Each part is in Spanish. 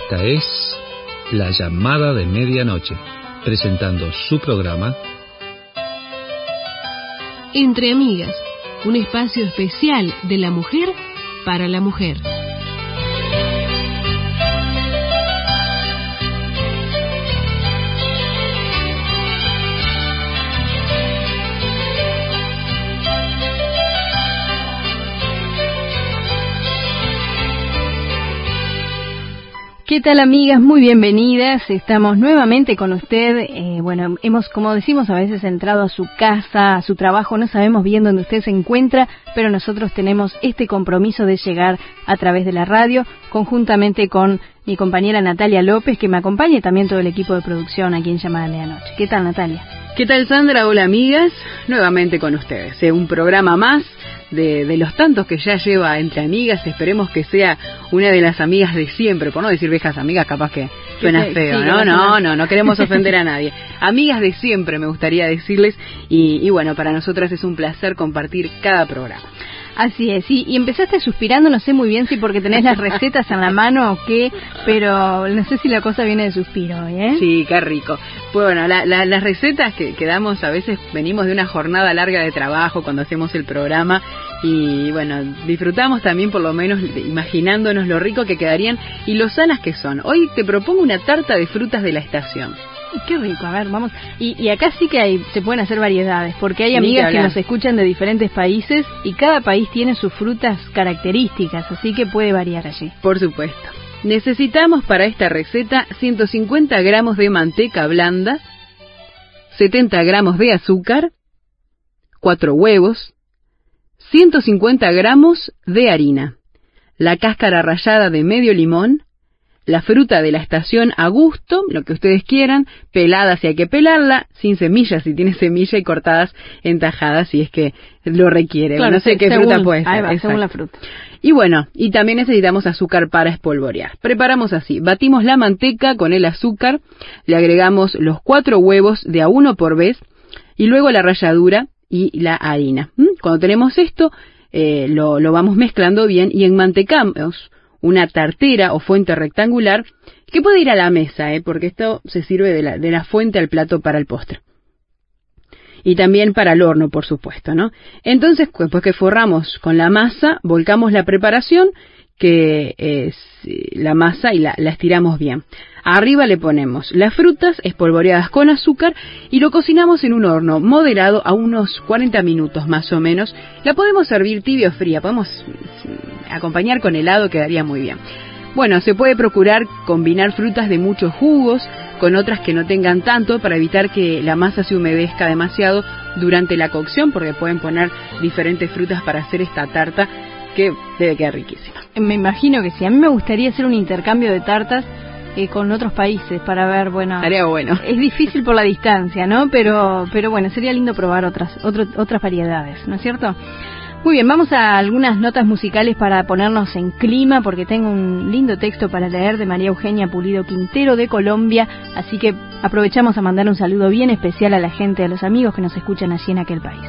Esta es La Llamada de Medianoche, presentando su programa Entre Amigas, un espacio especial de la mujer para la mujer. ¿Qué tal, amigas? Muy bienvenidas. Estamos nuevamente con usted. Hemos, como decimos, a veces entrado a su casa, a su trabajo. No sabemos bien dónde usted se encuentra, pero nosotros tenemos este compromiso de llegar a través de la radio, conjuntamente con mi compañera Natalia López, que me acompaña, y también todo el equipo de producción aquí en Llamada de Medianoche. ¿Qué tal, Natalia? ¿Qué tal, Sandra? Hola, amigas. Nuevamente con ustedes. Un programa más de los tantos que ya lleva Entre Amigas. Esperemos que sea una de las amigas de siempre, por no decir viejas amigas, capaz que suena feo, sí, ¿no? No queremos ofender a nadie. Amigas de siempre, me gustaría decirles, y bueno, para nosotras es un placer compartir cada programa. Así es, y empezaste suspirando, no sé muy bien si porque tenés las recetas en la mano o qué, pero no sé si la cosa viene de suspiro hoy, ¿eh? Sí, qué rico. Bueno, las recetas que damos, a veces venimos de una jornada larga de trabajo cuando hacemos el programa, y bueno, disfrutamos también por lo menos imaginándonos lo rico que quedarían y lo sanas que son. Hoy te propongo una tarta de frutas de la estación. Qué rico, a ver, vamos. Y acá sí que se pueden hacer variedades, porque hay amigas que nos escuchan de diferentes países y cada país tiene sus frutas características, así que puede variar allí. Por supuesto. Necesitamos para esta receta 150 gramos de manteca blanda, 70 gramos de azúcar, 4 huevos, 150 gramos de harina, la cáscara rallada de medio limón, la fruta de la estación a gusto, lo que ustedes quieran, pelada si hay que pelarla, sin semillas si tiene semilla, y cortadas en tajadas si es que lo requiere. Claro, no sé qué fruta puede ser. Ahí va, según la fruta. Y bueno, y también necesitamos azúcar para espolvorear. Preparamos así: batimos la manteca con el azúcar, le agregamos los 4 huevos de a uno por vez, y luego la ralladura y la harina. Cuando tenemos esto, lo vamos mezclando bien y enmantecamos una tartera o fuente rectangular que puede ir a la mesa, porque esto se sirve de la fuente al plato para el postre. Y también para el horno, por supuesto, ¿no? Entonces, después que forramos con la masa, volcamos la preparación, que es la masa, y la estiramos bien. Arriba le ponemos las frutas espolvoreadas con azúcar y lo cocinamos en un horno moderado a unos 40 minutos más o menos. La podemos servir tibia o fría, podemos acompañar con helado, quedaría muy bien. Bueno, se puede procurar combinar frutas de muchos jugos con otras que no tengan tanto, para evitar que la masa se humedezca demasiado durante la cocción, porque pueden poner diferentes frutas para hacer esta tarta, que debe quedar riquísima. Me imagino que sí. A mí me gustaría hacer un intercambio de tartas con otros países para ver, bueno, estaría bueno. Es difícil por la distancia, ¿no? Pero bueno, sería lindo probar otras variedades, ¿no es cierto? Muy bien, vamos a algunas notas musicales para ponernos en clima, porque tengo un lindo texto para leer de María Eugenia Pulido Quintero de Colombia, así que aprovechamos a mandar un saludo bien especial a la gente, a los amigos que nos escuchan allí en aquel país.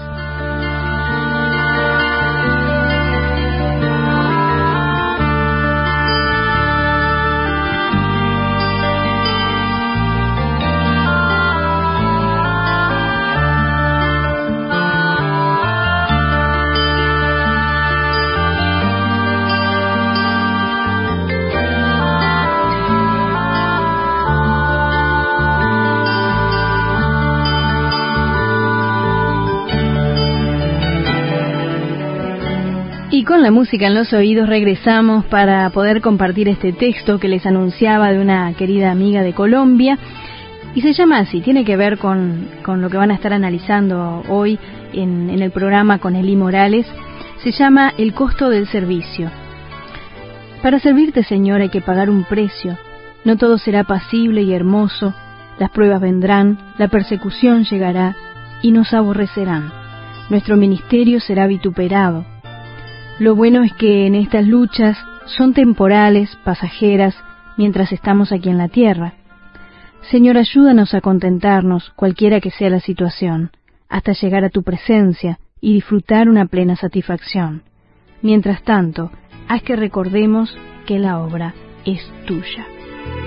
Y con la música en los oídos regresamos para poder compartir este texto que les anunciaba de una querida amiga de Colombia. Y se llama así, tiene que ver con lo que van a estar analizando hoy en el programa con Eli Morales. Se llama El costo del servicio. Para servirte, Señor, hay que pagar un precio. No todo será pasible y hermoso. Las pruebas vendrán, la persecución llegará y nos aborrecerán. Nuestro ministerio será vituperado. Lo bueno es que en estas luchas son temporales, pasajeras, mientras estamos aquí en la tierra. Señor, ayúdanos a contentarnos, cualquiera que sea la situación, hasta llegar a tu presencia y disfrutar una plena satisfacción. Mientras tanto, haz que recordemos que la obra es tuya.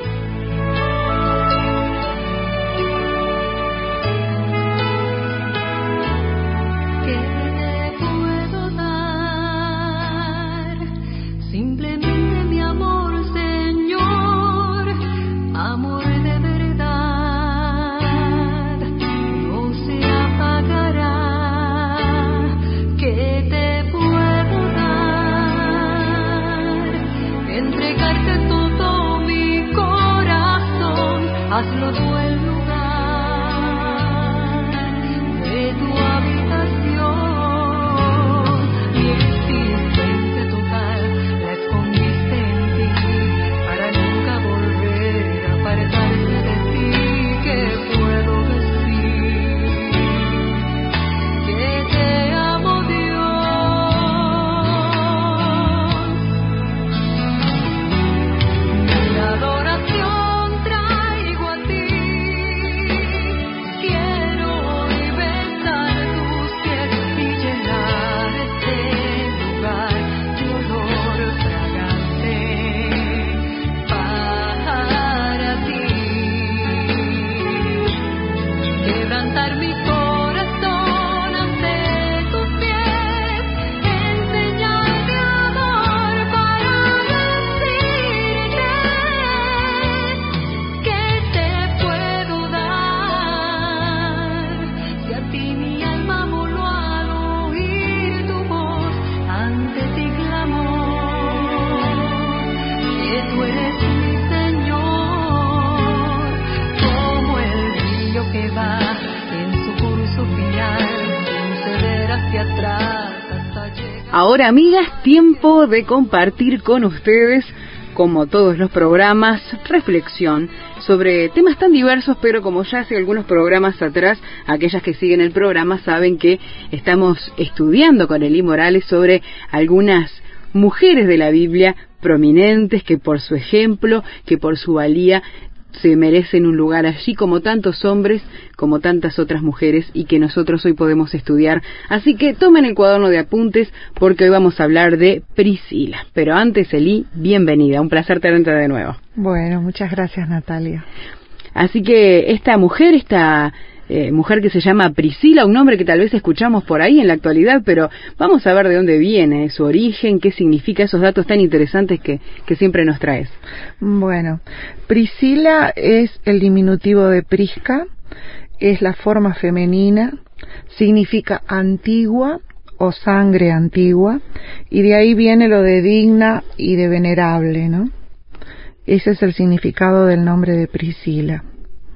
hazlo tú el lugar de tu habitación. Mi existencia total la escondiste en ti para nunca volver a apartarme de ti. Que puedo decir que te amo, Dios. Mi adoración traigo a ti. Quiero hoy besar tus pies y llenar este lugar de olor fragante para ti. Quebrantar mi corazón ante tus pies, enseñarte amor para decirte que te puedo dar. Si a ti mi alma voló al oír tu voz, ante ti clamó, que tú eres mi Señor, como el río que va en su curso final, sin ceder hacia atrás hasta llegar. Ahora, amigas, tiempo de compartir con ustedes, como todos los programas, reflexión sobre temas tan diversos, pero como ya hace algunos programas atrás, aquellas que siguen el programa saben que estamos estudiando con Elí Morales sobre algunas mujeres de la Biblia prominentes que por su ejemplo, que por su valía, se merecen un lugar allí, como tantos hombres, como tantas otras mujeres, y que nosotros hoy podemos estudiar. Así que tomen el cuaderno de apuntes, porque hoy vamos a hablar de Priscila. Pero antes, Elí, bienvenida, un placer tenerte de nuevo. Bueno, muchas gracias, Natalia. Así que esta mujer que se llama Priscila, un nombre que tal vez escuchamos por ahí en la actualidad, pero vamos a ver de dónde viene, su origen, qué significa, esos datos tan interesantes que siempre nos traes. Bueno, Priscila es el diminutivo de Prisca, es la forma femenina, significa antigua o sangre antigua, y de ahí viene lo de digna y de venerable, ¿no? Ese es el significado del nombre de Priscila.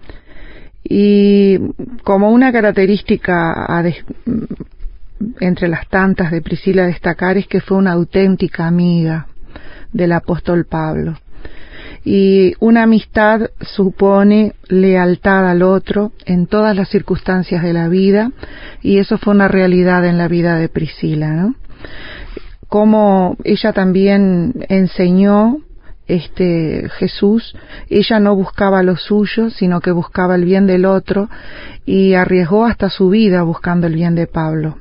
Y como una característica entre las tantas de Priscila a destacar es que fue una auténtica amiga del apóstol Pablo. Y una amistad supone lealtad al otro en todas las circunstancias de la vida, y eso fue una realidad en la vida de Priscila, ¿no? Como ella también enseñó Jesús, ella no buscaba lo suyo, sino que buscaba el bien del otro, y arriesgó hasta su vida buscando el bien de Pablo.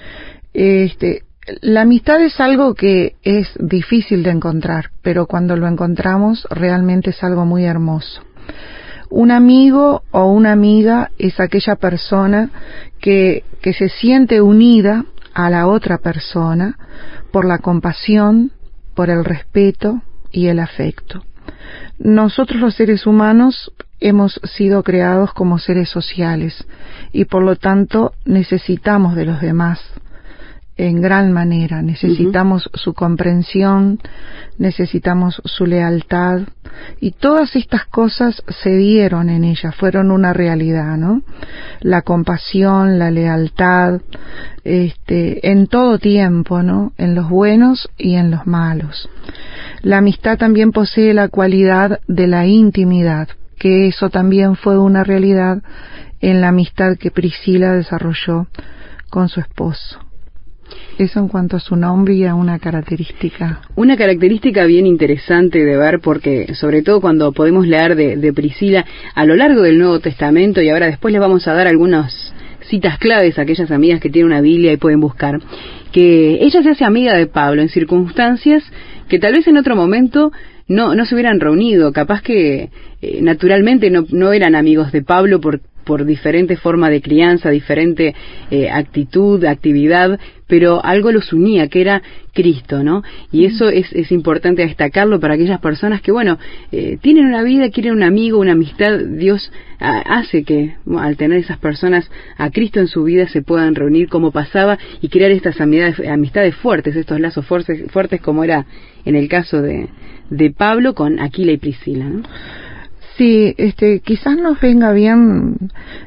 La amistad es algo que es difícil de encontrar, pero cuando lo encontramos realmente es algo muy hermoso. Un amigo o una amiga es aquella persona que se siente unida a la otra persona por la compasión, por el respeto y el afecto. Nosotros los seres humanos hemos sido creados como seres sociales y por lo tanto necesitamos de los demás en gran manera. Necesitamos su comprensión, necesitamos su lealtad, y todas estas cosas se dieron en ella, fueron una realidad, ¿no? La compasión, la lealtad, en todo tiempo, ¿no? En los buenos y en los malos. La amistad también posee la cualidad de la intimidad, que eso también fue una realidad en la amistad que Priscila desarrolló con su esposo. Eso en cuanto a su nombre y a una característica. Una característica bien interesante de ver, porque sobre todo cuando podemos leer de Priscila a lo largo del Nuevo Testamento, y ahora después les vamos a dar algunas citas claves a aquellas amigas que tienen una Biblia y pueden buscar, que ella se hace amiga de Pablo en circunstancias que tal vez en otro momento no se hubieran reunido, capaz que naturalmente no eran amigos de Pablo por diferente forma de crianza, diferente actitud, actividad, pero algo los unía, que era Cristo, ¿no? Y eso es importante destacarlo para aquellas personas que, tienen una vida, quieren un amigo, una amistad. Dios hace que, al tener esas personas a Cristo en su vida, se puedan reunir como pasaba y crear estas amistades fuertes, estos lazos fuertes como era en el caso de Pablo con Aquila y Priscila, ¿no? Sí, quizás nos venga bien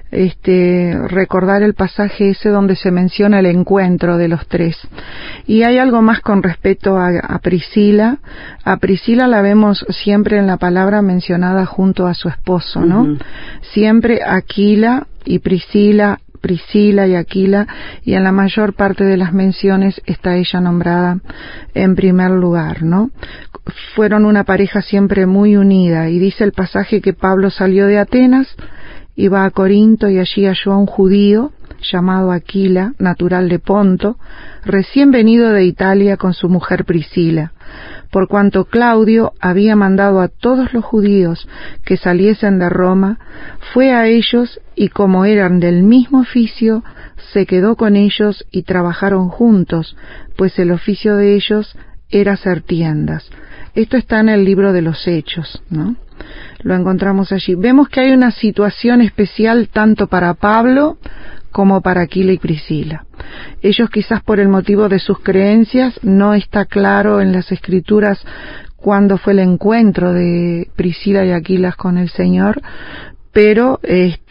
recordar el pasaje ese donde se menciona el encuentro de los tres. Y hay algo más con respecto a Priscila. A Priscila la vemos siempre en la palabra mencionada junto a su esposo, ¿no? Uh-huh. Siempre Aquila y Priscila y Aquila, y en la mayor parte de las menciones está ella nombrada en primer lugar, ¿no? Fueron una pareja siempre muy unida, y dice el pasaje que Pablo salió de Atenas, iba a Corinto y allí halló a un judío llamado Aquila, natural de Ponto, recién venido de Italia con su mujer Priscila, por cuanto Claudio había mandado a todos los judíos que saliesen de Roma, fue a ellos y como eran del mismo oficio, se quedó con ellos y trabajaron juntos, pues el oficio de ellos era hacer tiendas. Esto está en el libro de los Hechos, ¿no? Lo encontramos allí. Vemos que hay una situación especial tanto para Pablo como para Aquila y Priscila. Ellos, quizás por el motivo de sus creencias, no está claro en las Escrituras cuándo fue el encuentro de Priscila y Aquila con el Señor, pero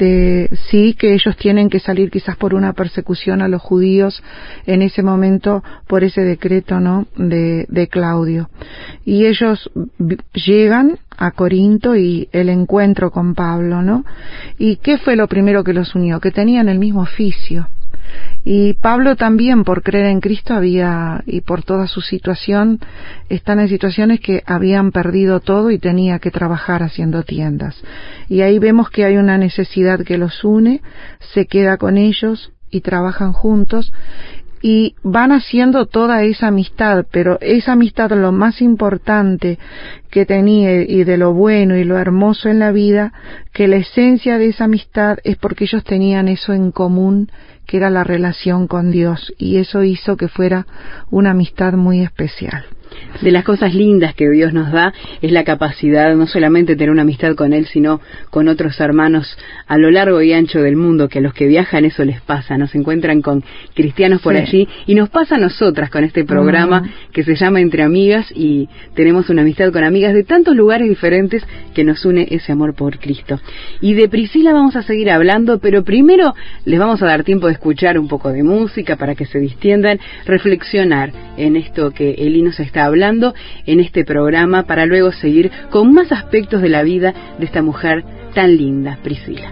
sí que ellos tienen que salir quizás por una persecución a los judíos en ese momento por ese decreto, ¿no?, de Claudio. Y ellos llegan a Corinto y el encuentro con Pablo, ¿no? ¿Y qué fue lo primero que los unió? Que tenían el mismo oficio. Y Pablo también, por creer en Cristo, y por toda su situación, están en situaciones que habían perdido todo y tenía que trabajar haciendo tiendas. Y ahí vemos que hay una necesidad que los une, se queda con ellos y trabajan juntos y van haciendo toda esa amistad, pero esa amistad, lo más importante que tenía y de lo bueno y lo hermoso en la vida, que la esencia de esa amistad es porque ellos tenían eso en común, que era la relación con Dios, y eso hizo que fuera una amistad muy especial. De las cosas lindas que Dios nos da es la capacidad no solamente de tener una amistad con Él, sino con otros hermanos a lo largo y ancho del mundo, que a los que viajan eso les pasa, nos encuentran con cristianos por allí, y nos pasa a nosotras con este programa que se llama Entre Amigas, y tenemos una amistad con amigas de tantos lugares diferentes que nos une ese amor por Cristo. Y de Priscila vamos a seguir hablando, pero primero les vamos a dar tiempo de escuchar un poco de música para que se distiendan, reflexionar en esto que Eli nos está hablando en este programa, para luego seguir con más aspectos de la vida de esta mujer tan linda, Priscila.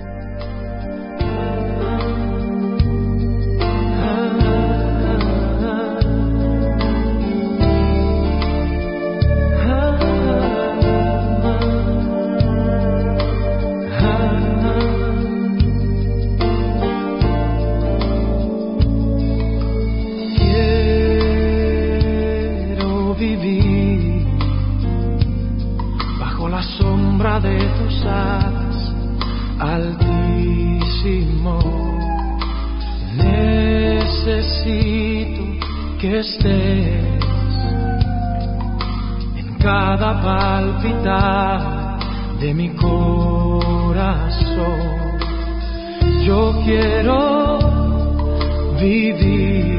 De tus alas, Altísimo, necesito que estés en cada palpitar de mi corazón. Yo quiero vivir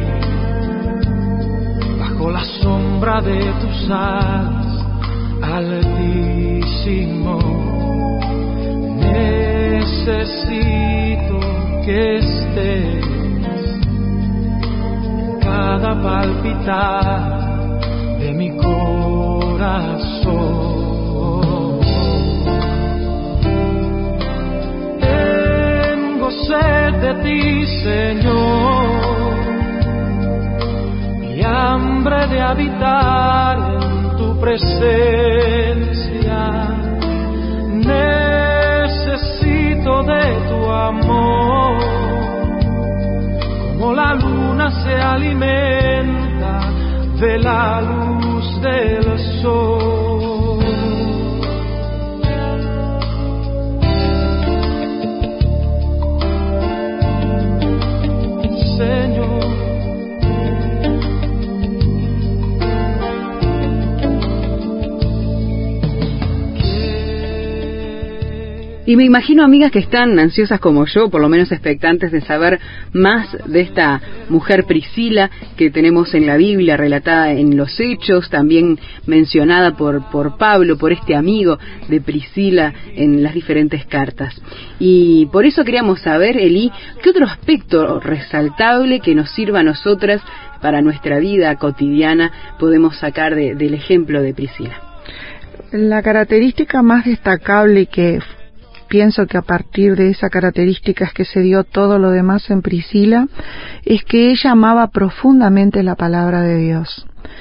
bajo la sombra de tus alas, Altísimo, necesito que estés en cada palpitar de mi corazón. Tengo sed de ti, Señor, y hambre de habitar en tu presencia. Necesito de tu amor, como la luna se alimenta de la luz del sol. Señor, Y me imagino, amigas, que están ansiosas como yo, por lo menos expectantes de saber más de esta mujer Priscila que tenemos en la Biblia, relatada en los Hechos, también mencionada por Pablo, por este amigo de Priscila en las diferentes cartas. Y por eso queríamos saber, Eli, ¿qué otro aspecto resaltable que nos sirva a nosotras para nuestra vida cotidiana podemos sacar del ejemplo de Priscila? La característica más destacable, y que pienso que a partir de esa característica es que se dio todo lo demás en Priscila, es que ella amaba profundamente la palabra de Dios.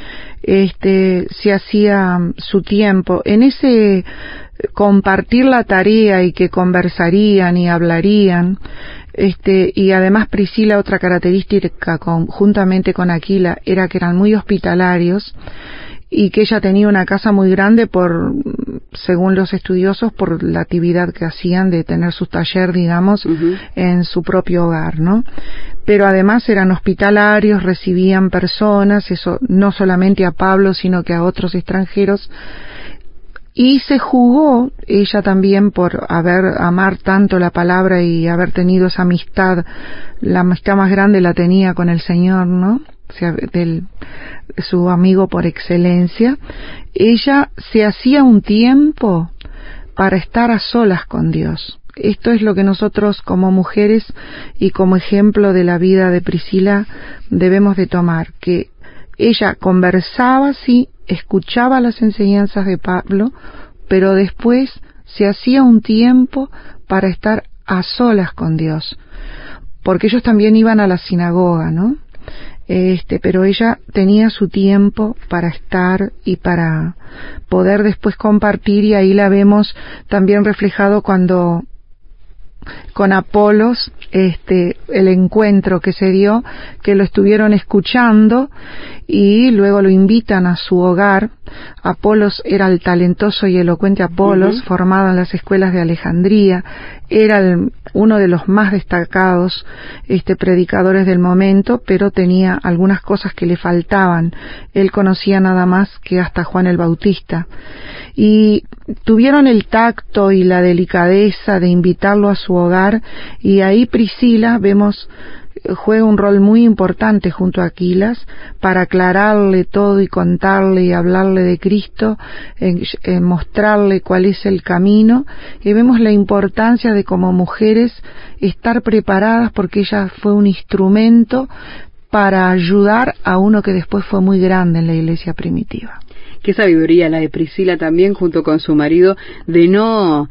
Se hacía su tiempo en ese compartir la tarea, y que conversarían y hablarían. Y además Priscila, otra característica juntamente con Aquila, era que eran muy hospitalarios, y que ella tenía una casa muy grande según los estudiosos, por la actividad que hacían de tener su taller, digamos, en su propio hogar, ¿no? Pero además eran hospitalarios, recibían personas, eso no solamente a Pablo, sino que a otros extranjeros. Y se jugó ella también por amar tanto la palabra y haber tenido esa amistad. La amistad más grande la tenía con el Señor, ¿no? O sea, su amigo por excelencia. Ella se hacía un tiempo para estar a solas con Dios. Esto es lo que nosotros como mujeres y como ejemplo de la vida de Priscila debemos de tomar, que ella conversaba, sí, escuchaba las enseñanzas de Pablo, pero después se hacía un tiempo para estar a solas con Dios, porque ellos también iban a la sinagoga, ¿no? Pero ella tenía su tiempo para estar y para poder después compartir, y ahí la vemos también reflejado cuando con Apolos, el encuentro que se dio, que lo estuvieron escuchando y luego lo invitan a su hogar. Apolos era el talentoso y elocuente Apolos, formado en las escuelas de Alejandría, era uno de los más destacados predicadores del momento, pero tenía algunas cosas que le faltaban. Él conocía nada más que hasta Juan el Bautista, y tuvieron el tacto y la delicadeza de invitarlo a su hogar, y ahí Priscila, vemos, juega un rol muy importante junto a Aquilas para aclararle todo y contarle y hablarle de Cristo, mostrarle cuál es el camino, y vemos la importancia de, como mujeres, estar preparadas, porque ella fue un instrumento para ayudar a uno que después fue muy grande en la iglesia primitiva. Qué sabiduría la de Priscila también, junto con su marido, de no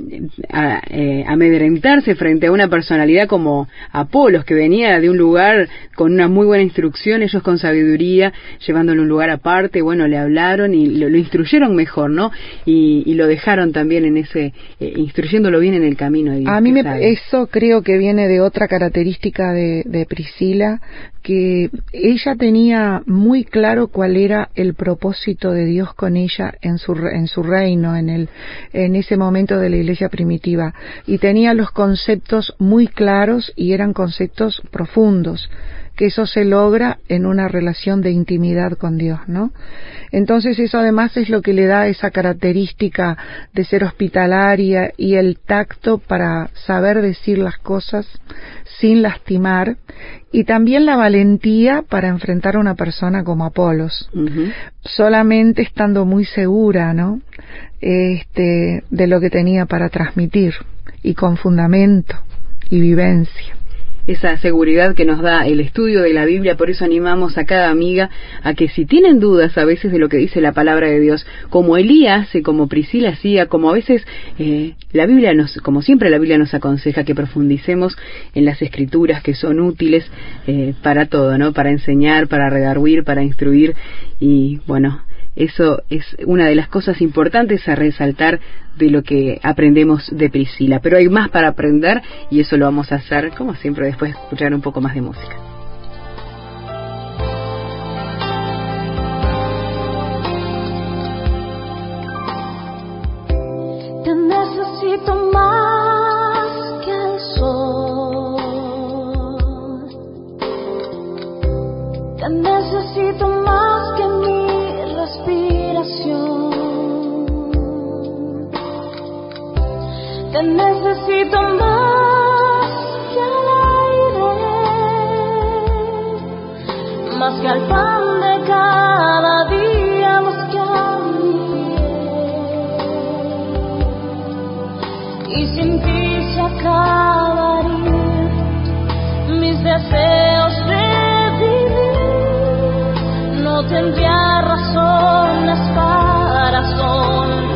amedrentarse frente a una personalidad como Apolos, que venía de un lugar con una muy buena instrucción, ellos con sabiduría, llevándolo a un lugar aparte, bueno, le hablaron y lo instruyeron mejor, ¿no? Y lo dejaron también en ese, instruyéndolo bien en el camino de Dios. A mí eso creo que viene de otra característica de Priscila, que ella tenía muy claro cuál era el propósito de Dios con ella en su reino, en ese momento de la iglesia primitiva, y tenía los conceptos muy claros y eran conceptos profundos, que eso se logra en una relación de intimidad con Dios, ¿no? Entonces eso además es lo que le da esa característica de ser hospitalaria y el tacto para saber decir las cosas sin lastimar, y también la valentía para enfrentar a una persona como Apolos, solamente estando muy segura, ¿no? De lo que tenía para transmitir, y con fundamento y vivencia. Esa seguridad que nos da el estudio de la Biblia. Por eso animamos a cada amiga a que, si tienen dudas a veces de lo que dice la palabra de Dios, como Elías, como Priscila hacía, como a veces la Biblia como siempre la Biblia nos aconseja que profundicemos en las escrituras, que son útiles para todo, ¿no? Para enseñar, para redarguir, para instruir, y bueno, eso es una de las cosas importantes a resaltar de lo que aprendemos de Priscila. Pero hay más para aprender, y eso lo vamos a hacer, como siempre, después de escuchar un poco más de música. Te necesito más que el sol. Te necesito más que mi respiración. Te Te necesito más que al aire, más que al pan de cada día, más que a mi piel. Y sin ti se acabarían mis deseos de vivir. No tendría razones para sonreír.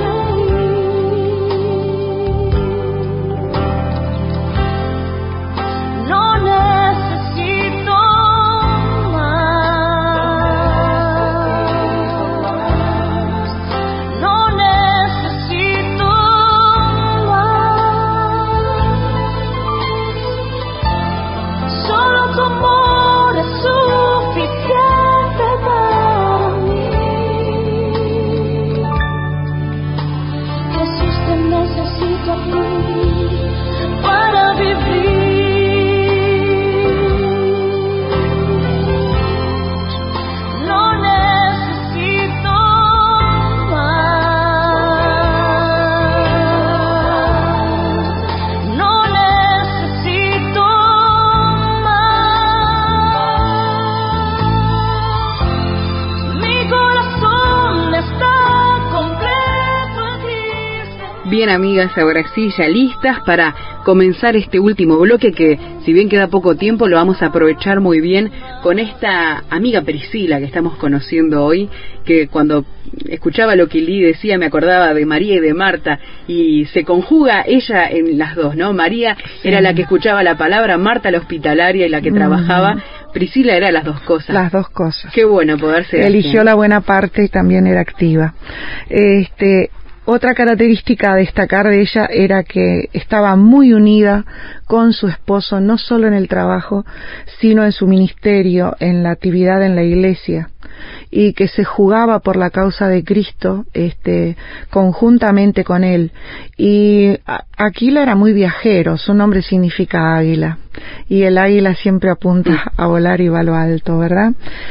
Bien, amigas, ahora sí, ya listas para comenzar este último bloque que, si bien queda poco tiempo, lo vamos a aprovechar muy bien con esta amiga Priscila que estamos conociendo hoy, que cuando escuchaba lo que Lee decía me acordaba de María y de Marta, y se conjuga ella en las dos, ¿no? María era la que escuchaba la palabra, Marta la hospitalaria y la que trabajaba. Priscila era las dos cosas. Las dos cosas. Qué bueno poder ser. Eligió la buena parte y también era activa. Otra característica a destacar de ella era que estaba muy unida con su esposo, no solo en el trabajo, sino en su ministerio, en la actividad en la iglesia, y que se jugaba por la causa de Cristo, conjuntamente con él. Y Aquila era muy viajero, su nombre significa águila, y el águila siempre apunta a volar y va a lo alto, ¿verdad?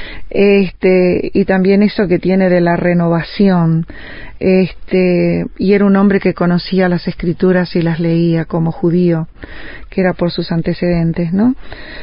Y también eso que tiene de la renovación, y era un hombre que conocía las escrituras y las leía como judío, que era por sus antecedentes, ¿no?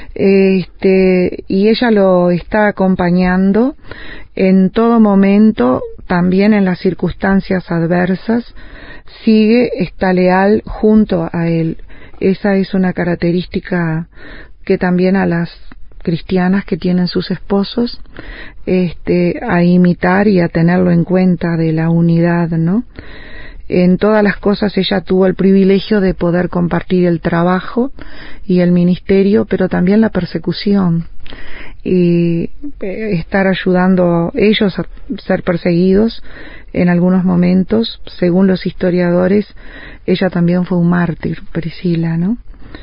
Y ella lo está acompañando en todo momento, también en las circunstancias adversas, está leal junto a él. Esa es una característica que también a las cristianas que tienen sus esposos, a imitar y a tenerlo en cuenta, de la unidad, ¿no? En todas las cosas ella tuvo el privilegio de poder compartir el trabajo y el ministerio, pero también la persecución, y estar ayudando ellos a ser perseguidos en algunos momentos. Según los historiadores, ella también fue un mártir, Priscila, ¿no?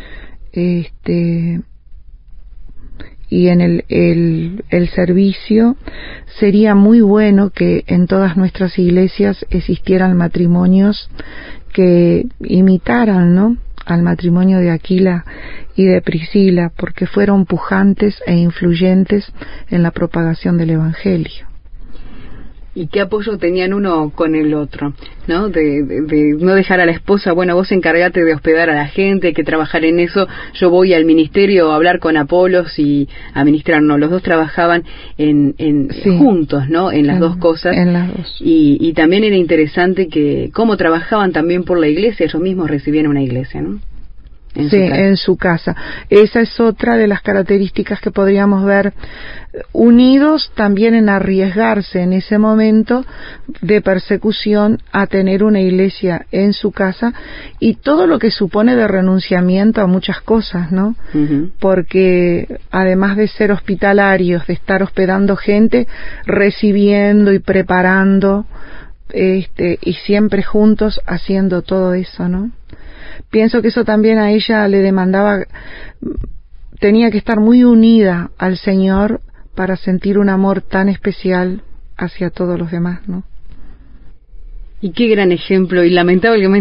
Y en el servicio sería muy bueno que en todas nuestras iglesias existieran matrimonios que imitaran, ¿no?, al matrimonio de Aquila y de Priscila, porque fueron pujantes e influyentes en la propagación del Evangelio. Y qué apoyo tenían uno con el otro, ¿no? De no dejar a la esposa, bueno, vos encargate de hospedar a la gente, hay que trabajar en eso, yo voy al ministerio a hablar con Apolos y a ministrar. No, los dos trabajaban juntos, ¿no? En las dos cosas. En las dos. Y también era interesante que cómo trabajaban también por la iglesia, ellos mismos recibían una iglesia, ¿no? En su casa. Esa es otra de las características que podríamos ver, unidos también en arriesgarse en ese momento de persecución a tener una iglesia en su casa, y todo lo que supone de renunciamiento a muchas cosas, ¿no? Porque además de ser hospitalarios, de estar hospedando gente, recibiendo y preparando, y siempre juntos haciendo todo eso, ¿no? Pienso que eso también a ella le demandaba, tenía que estar muy unida al Señor para sentir un amor tan especial hacia todos los demás, ¿no? Y qué gran ejemplo, y lamentablemente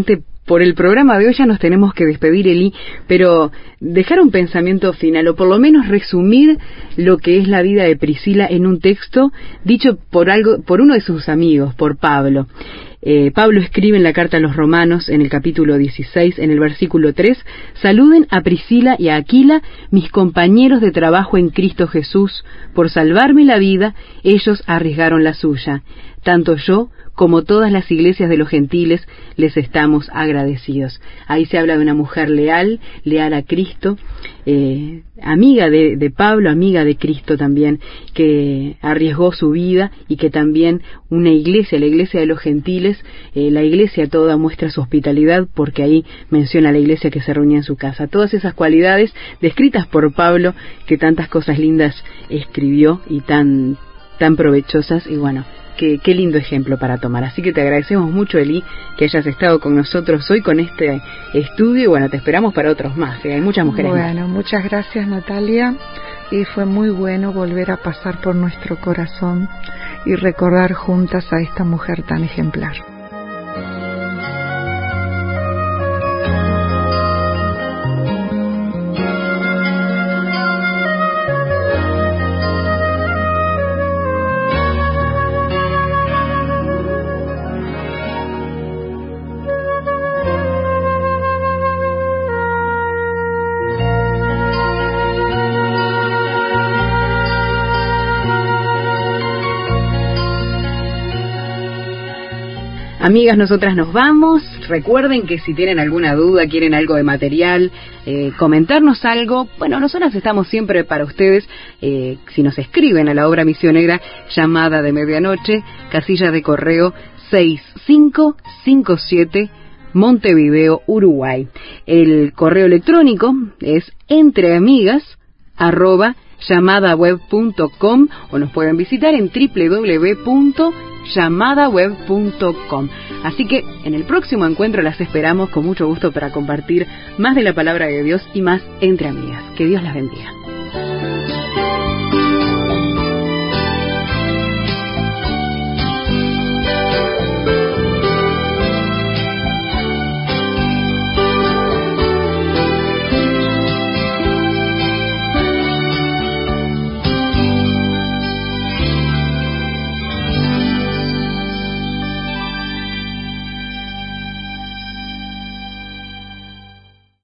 por el programa de hoy ya nos tenemos que despedir, Eli, pero dejar un pensamiento final, o por lo menos resumir lo que es la vida de Priscila en un texto dicho por uno de sus amigos, por Pablo. Pablo escribe en la carta a los Romanos, en el capítulo 16, en el versículo 3, «Saluden a Priscila y a Aquila, mis compañeros de trabajo en Cristo Jesús. Por salvarme la vida, ellos arriesgaron la suya. Tanto yo como todas las iglesias de los gentiles les estamos agradecidos». Ahí se habla de una mujer leal a Cristo, amiga de Pablo, amiga de Cristo también, que arriesgó su vida, y que también una iglesia, la iglesia de los gentiles, la iglesia toda muestra su hospitalidad, porque ahí menciona la iglesia que se reunía en su casa. Todas esas cualidades descritas por Pablo, que tantas cosas lindas escribió y tan provechosas, y bueno, qué lindo ejemplo para tomar. Así que te agradecemos mucho, Eli, que hayas estado con nosotros hoy con este estudio, y bueno, te esperamos para otros más, hay muchas mujeres más. Bueno, muchas gracias, Natalia, y fue muy bueno volver a pasar por nuestro corazón y recordar juntas a esta mujer tan ejemplar. Amigas, nosotras nos vamos. Recuerden que si tienen alguna duda, quieren algo de material, comentarnos algo, bueno, nosotras estamos siempre para ustedes. Si nos escriben a la obra misionera Llamada de Medianoche, casilla de correo 6557, Montevideo, Uruguay. El correo electrónico es entreamigas@llamadaweb.com, o nos pueden visitar en www.llamadaweb.com. Así que en el próximo encuentro las esperamos con mucho gusto para compartir más de la palabra de Dios y más entre amigas. Que Dios las bendiga.